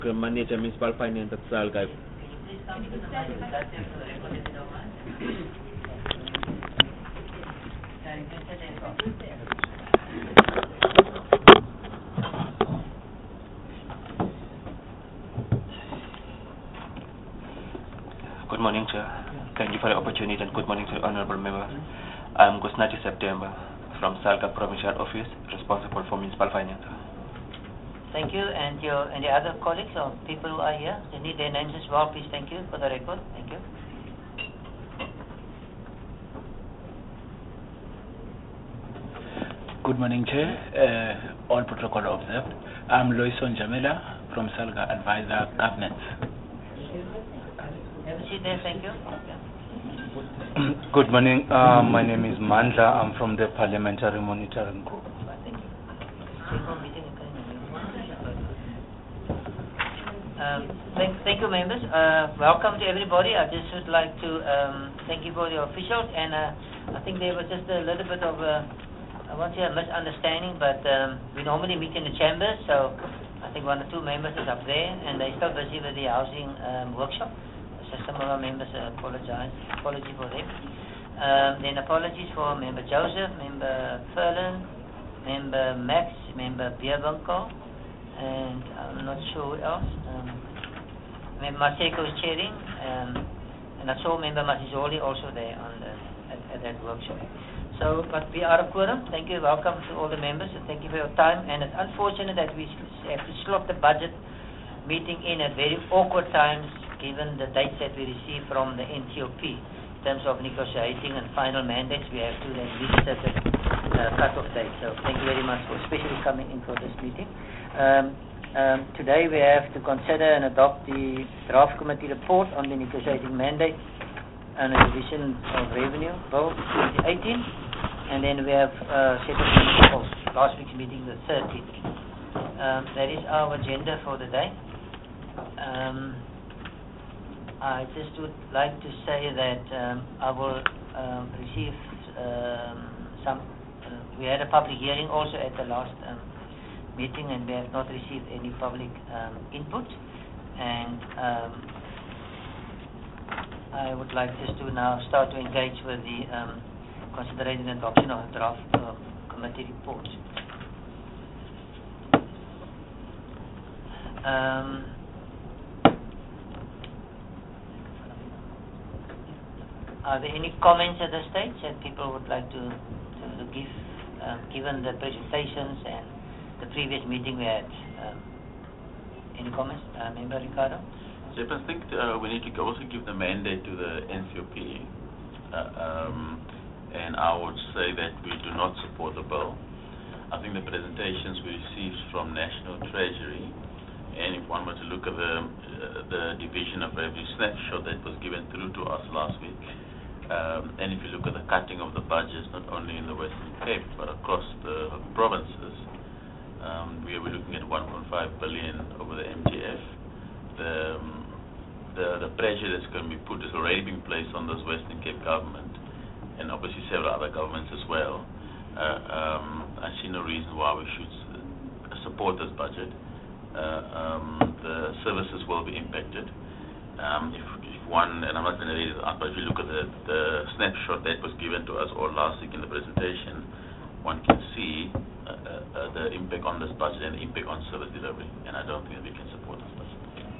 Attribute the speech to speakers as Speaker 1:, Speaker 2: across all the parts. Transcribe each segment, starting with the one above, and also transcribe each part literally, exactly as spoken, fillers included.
Speaker 1: Manager Municipal Finance at Salga.
Speaker 2: Good morning, Chair. Thank you for the opportunity and good morning to the honorable member. I'm Gusnati September from Salga Provincial Office, responsible for municipal finance.
Speaker 3: Thank you, and your and the other colleagues or people who are here, they need their names as well, please. Thank you for the record. Thank you.
Speaker 4: Good morning, Chair. Uh, all protocol observed. I'm Loison Jamila from Salga Advisor Governance.
Speaker 3: Have a seat there. Thank you.
Speaker 5: Good morning. Uh, my name is Mandla. I'm from the Parliamentary Monitoring Group.
Speaker 3: Um, thank, thank you, members. Uh, welcome to everybody. I just would like to um, thank you for the officials, and uh, I think there was just a little bit of a, I won't say a misunderstanding, but um, we normally meet in the chambers, so I think one or two members is up there, and they're still busy with the housing um, workshop. So some of our members uh, apologize, apology for them. Um, then apologies for Member Joseph, Member Furlan, Member Max, Member Bierbunko, and I'm not sure who else. Um, Member Maseko is chairing, um, and I saw Member Masizoli also there on the, at, at that workshop. So, but we are a quorum. Thank you. Welcome to all the members, and thank you for your time. And it's unfortunate that we have to slot the budget meeting in at very awkward times, given the dates that we received from the N C O P in terms of negotiating and final mandates. We have to then reset the uh, cut-off date. So, thank you very much for especially coming in for this meeting. Um, um, today we have to consider and adopt the draft committee report on the negotiating mandate and the division of revenue, Bill twenty eighteen, and then we have uh, set of minutes of last week's meeting, the thirteenth. Um, that is our agenda for the day. Um, I just would like to say that um, I will um, receive um, some. Uh, we had a public hearing also at the last um, meeting, and we have not received any public um, input, and um, I would like just to now start to engage with the um, consideration and adoption of the draft uh, committee report. Um, are there any comments at this stage that people would like to, to, to give, um, given the presentations and the previous meeting we had? Um, any comments, uh, Member Ricardo?
Speaker 6: Yep, I think uh, we need to also give the mandate to the N C O P, uh, um, and I would say that we do not support the bill. I think the presentations we received from National Treasury, and if one were to look at the uh, the division of revenue snapshot that was given through to us last week, um, and if you look at the cutting of the budgets not only in the Western Cape but across the provinces, um, we are looking at one point five billion over the M G F. The, um, the the pressure that's going to be put is already being placed on this Western Cape government, and obviously several other governments as well. Uh, um, I see no reason why we should uh, support this budget. Uh, um, the services will be impacted. Um, if, if one, and I'm not going to read it out, but if you look at the, the snapshot that was given to us all last week in the presentation, one can see uh, uh, the impact on this budget and the impact on service delivery, and I don't think that we can support this budget.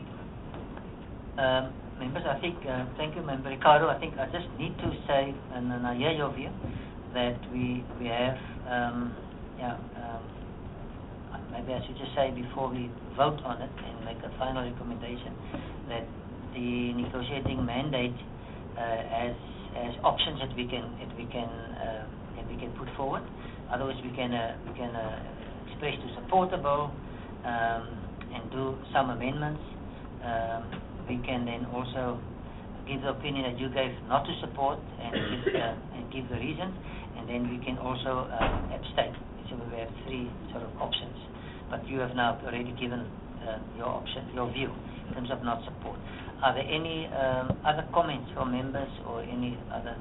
Speaker 3: Um, members, I think, uh, thank you, Member Ricardo. I think I just need to say, and, and I hear your view, that we we have, um, yeah, um, maybe I should just say before we vote on it and make a final recommendation, that the negotiating mandate uh, as as options that we can that we can uh, that we can put forward. Otherwise, we can uh, we can uh, express to support the bill um, and do some amendments. Um, we can then also give the opinion that you gave not to support and give, uh, and give the reasons, and then we can also uh, abstain. So we have three sort of options. But you have now already given uh, your option, your view in terms of not support. Are there any um, other comments from members or any other?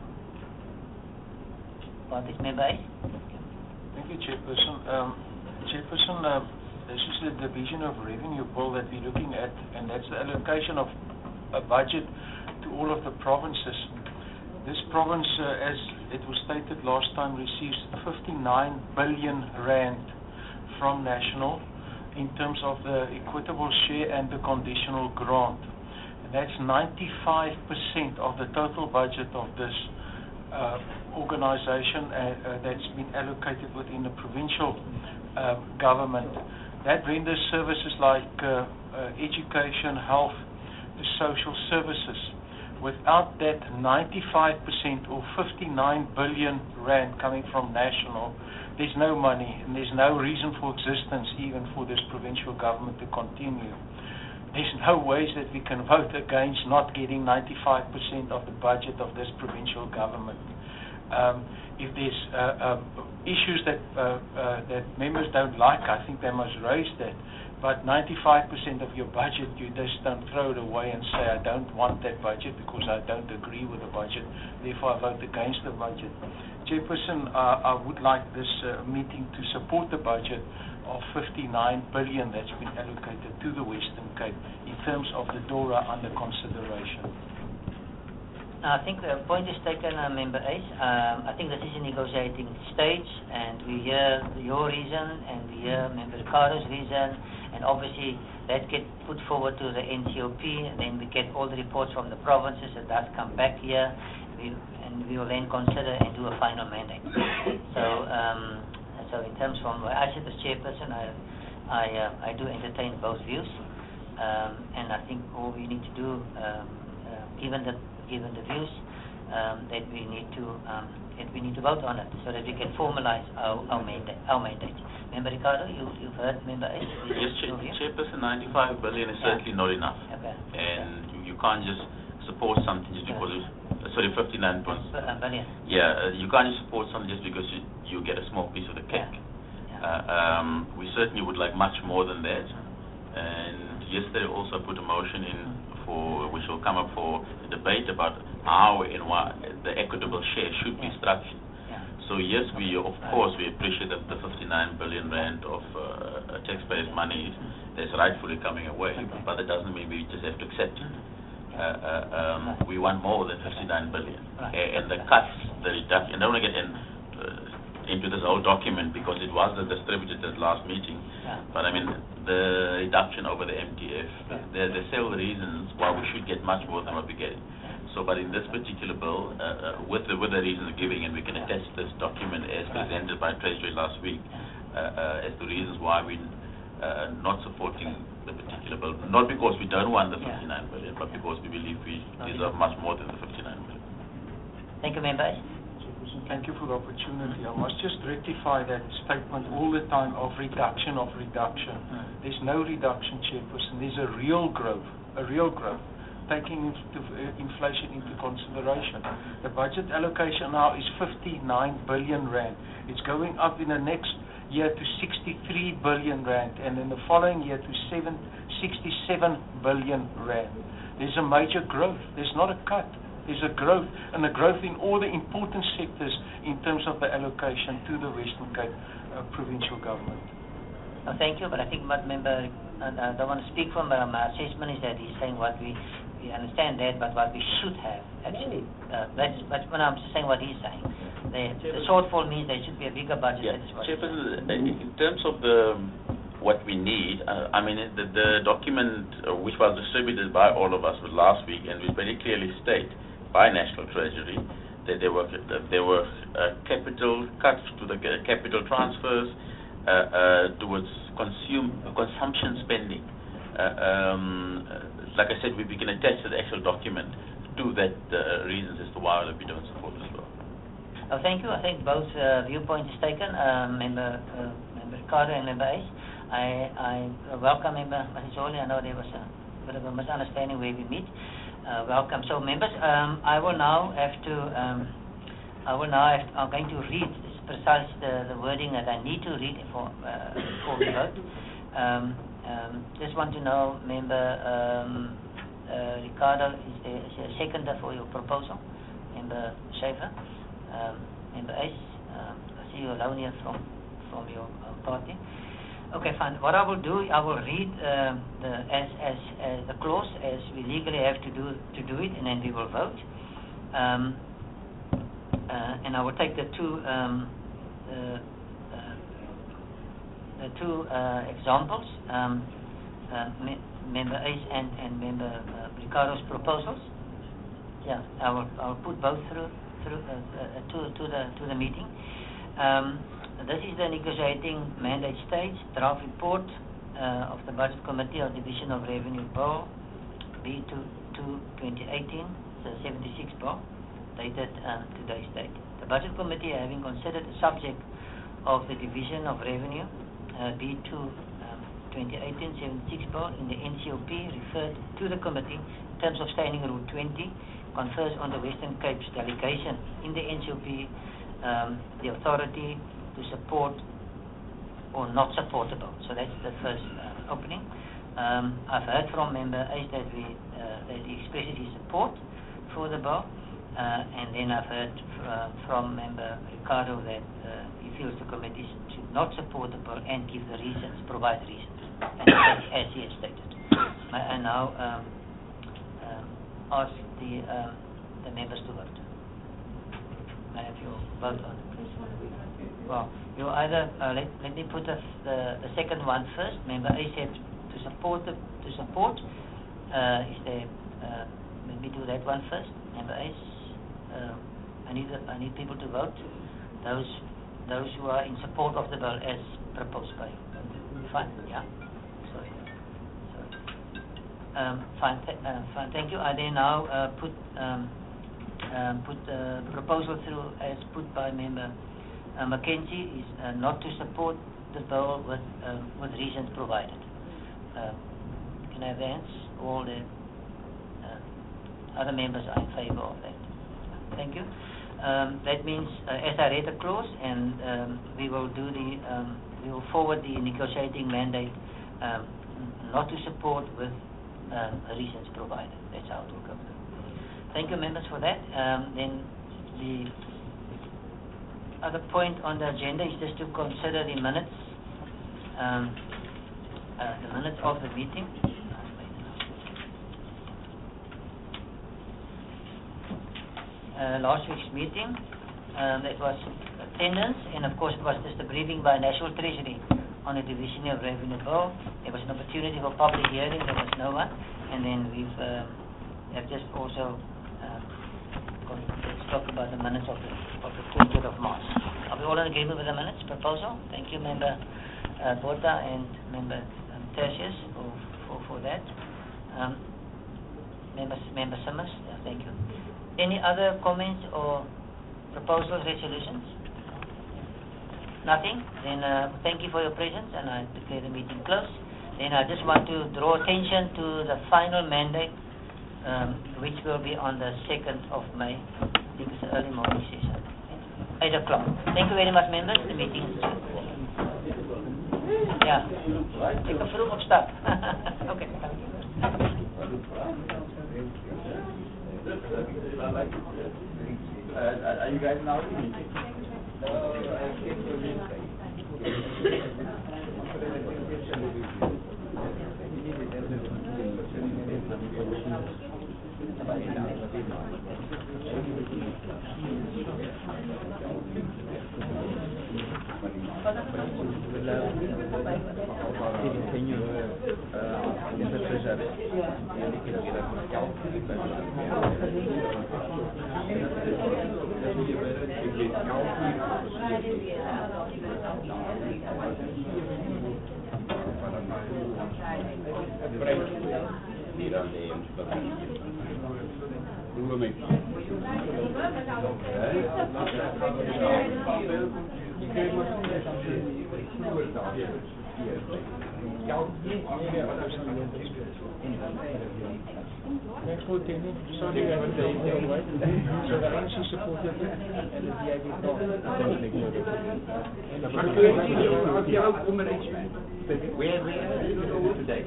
Speaker 3: What is Member A?
Speaker 7: Thank you, Chairperson. Um, Chairperson, uh, this is the Division of Revenue bill that we're looking at, and that's the allocation of a budget to all of the provinces. This province, uh, as it was stated last time, receives fifty-nine billion rand from national in terms of the equitable share and the conditional grant. And that's ninety-five percent of the total budget of this uh, organization uh, uh, that's been allocated within the provincial uh, government. That renders services like uh, uh, education, health, the social services. Without that ninety-five percent or fifty-nine billion rand coming from national, there's no money and there's no reason for existence even for this provincial government to continue. There's no ways that we can vote against not getting ninety-five percent of the budget of this provincial government. Um, if there's uh, uh, issues that uh, uh, that members don't like, I think they must raise that. But ninety-five percent of your budget, you just don't throw it away and say, I don't want that budget because I don't agree with the budget, therefore I vote against the budget. Chairperson, uh, I would like this uh, meeting to support the budget of fifty-nine billion that's been allocated to the Western Cape in terms of the DORA under consideration.
Speaker 3: I think the point is taken, uh, Member Ace. Um, I think this is a negotiating stage, and we hear your reason, and we hear Member Ricardo's reason, and obviously that gets put forward to the N C O P, and then we get all the reports from the provinces, and that come back here, we, and we will then consider and do a final mandate. So, um, so in terms from where I sit as chairperson, I, I, uh, I do entertain both views, um, and I think all we need to do, um, uh, given the given the views, um, that we need to um, that we need to vote on it so that we can formalize our, our mandate. Our mandate. Member Ricardo, you you've heard Member Ace.
Speaker 6: Yes, Chair, Chairperson, ninety-five billion is yeah. certainly not enough,
Speaker 3: okay.
Speaker 6: and yeah. you, you can't just support something just because yeah. it's, uh, sorry, fifty-nine points.
Speaker 3: Uh, billion.
Speaker 6: Yeah, uh, you can't just support something just because you, you get a small piece of the cake.
Speaker 3: Yeah. Yeah.
Speaker 6: Uh, um, we certainly would like much more than that, and yesterday also put a motion in. For, which will come up for debate about how and why the equitable share should be structured.
Speaker 3: Yeah.
Speaker 6: So yes, we of course we appreciate that the fifty-nine billion rand of uh, taxpayers' money is rightfully coming away,
Speaker 3: okay.
Speaker 6: but that doesn't mean we just have to accept it. Uh, uh, um, we want more than fifty-nine billion,
Speaker 3: right.
Speaker 6: uh, and the cuts, the reduction. I don't want to get in. Uh, into this whole document because it was distributed at last meeting.
Speaker 3: Yeah.
Speaker 6: But I mean, the reduction over the M T F, yeah. there, there are several reasons why we should get much more than what we're getting. Yeah. So, but in this particular bill, uh, uh, with, the, with the reasons giving, and we can attach this document as right. presented by Treasury last week, uh, uh, as the reasons why we're uh, not supporting the particular bill. Not because we don't want the fifty-nine billion, but because we believe we deserve much more than the fifty-nine billion.
Speaker 3: Thank you, members.
Speaker 7: Thank you for the opportunity. I must just rectify that statement all the time of reduction of reduction. Mm. There's no reduction, Chairperson. There's a real growth, a real growth, taking into, uh, inflation into consideration. The budget allocation now is fifty-nine billion rand. It's going up in the next year to sixty-three billion rand, and in the following year to sixty-seven billion rand. There's a major growth. There's not a cut. There's a growth, and a growth in all the important sectors in terms of the allocation to the Western Cape uh, provincial government.
Speaker 3: Oh, thank you, but I think what member, and I don't want to speak from um, my assessment is that he's saying what we, we understand that, but what we should have, actually. Uh, that's, that's when I'm saying what he's saying. The, the shortfall means there should be a bigger budget.
Speaker 6: Yeah, Chairperson, in terms of the what we need, uh, I mean, the, the document uh, which was distributed by all of us was last week, and we very clearly state by National Treasury that there were that there were uh, capital cuts to the uh, capital transfers uh, uh, towards consume consumption spending. Uh, um, like I said, we, we can attach to the actual document to that uh, reasons as to why we don't support this law.
Speaker 3: Oh, thank you. I think both uh, viewpoints is taken, uh, member uh, member Ricardo and member Ace. I I welcome member Mahizoli. I know there was a bit of a misunderstanding where we meet. Uh, welcome. So, members, um, I will now have to. Um, I will now. Have to, I'm going to read this precise the, the wording that I need to read before uh, before we vote. Um, um, just want to know, member um, uh, Ricardo, is there, is there a seconder for your proposal? Member Schaefer, um, member Ace. Um, I see you alone here from from your uh, party. Okay, fine. What I will do, I will read uh, the as as uh, the clause as we legally have to do to do it, and then we will vote. Um, uh, and I will take the two um, uh, uh, the two uh, examples, um, uh, me Member Ace and and Member uh, Ricardo's proposals. Yeah, I will I will put both through through uh, uh, to to the to the meeting. Um, This is the negotiating mandate stage, draft report uh, of the Budget Committee on Division of Revenue Bill B two twenty eighteen, the seventy-six bill, dated uh, today's date. The Budget Committee, having considered the subject of the Division of Revenue uh, B two twenty eighteen seventy-six bill in the N C O P, referred to the committee in terms of Standing Rule twenty, confers on the Western Cape's delegation in the N C O P um, the authority to support or not support the bill. So that's the first uh, opening. Um, I've heard from Member Ace that we uh, that he expresses his support for the bill, uh, and then I've heard uh, from Member Ricardo that uh, he feels the committee should not support the bill and give the reasons, provide reasons, and as he has stated. I, I now um, um, ask the um, the members to vote. May I have your vote on it? Well, you either uh, let let me put the, the the second one first. Member A said to support the to support. Uh, is there? Uh, let me do that one first. Member A. Uh, I need I need people to vote. Those those who are in support of the bill as proposed by. Fine. Yeah. Sorry. Sorry. Um, fine. Th uh, fine. Thank you. I then now uh, put um, um, put the proposal through as put by Member Uh, Mackenzie is uh, not to support the bill with uh, with reasons provided. Uh, can I have the hands? All the uh, other members are in favour of that. Thank you. Um, that means, uh, as I read the clause, and um, we will do the um, we will forward the negotiating mandate um, not to support with um, reasons provided. That's how it will go. Thank you, members, for that. Um, then the other point on the agenda is just to consider the minutes, um, uh, the minutes of the meeting. Uh, last week's meeting, um, it was attendance, and of course it was just a briefing by National Treasury on the Division of Revenue Bill. There was an opportunity for public hearing, there was no one, and then we've uh, have just also uh, let's talk about the minutes of the of the twentieth of March. Are we all in agreement with the minutes proposal? Thank you, Member uh, Botha and Member um, Tertius for, for, for that. Um, Member, Member Simmons, yeah, thank you. Any other comments or proposals, resolutions? Nothing? Then uh, thank you for your presence, and I declare the meeting closed. Then I just want to draw attention to the final mandate, um, which will be on the second of May. I think it's an early morning session. eight o'clock. Thank you very much, members. The meeting is adjourned. Yeah. Take a vroeg op stap. Okay.
Speaker 8: Uh, are you guys now eating?
Speaker 7: Next vote, Timmy. Sorry, I haven't done it right. So the N C supported it, and the D I did not.
Speaker 8: Where, where did you go today?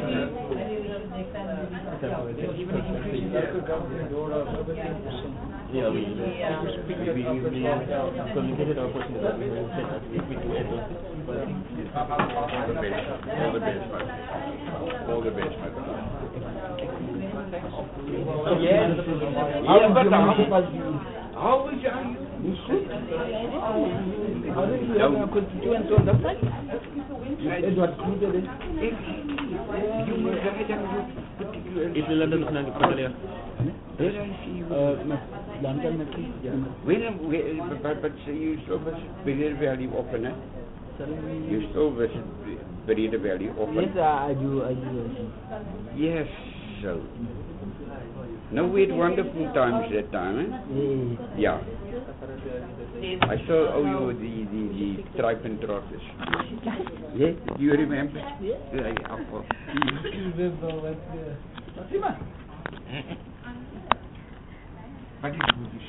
Speaker 7: Even if you increase the local government or ten percent.
Speaker 1: Yeah, we, we, we, we, we communicated our question that we said that if we do endorse it, but I think this is all the best, all the best, man. All the best, man.
Speaker 8: Yes. How but how how is you? How did you have a constituent on that side? Edward Kruger. If you were
Speaker 1: Is the London of Nang Patalia?
Speaker 8: Where I see you? Uh, London, Where, where, but, but you still visit Berida Valley often, eh? You still visit Berida Valley often?
Speaker 9: Yes, I do, I do.
Speaker 8: Yes, so. No, we had wonderful times that time, eh? Yeah. I still owe you the, the, the tripe and trotters. Yeah? Do you remember? Yeah. What is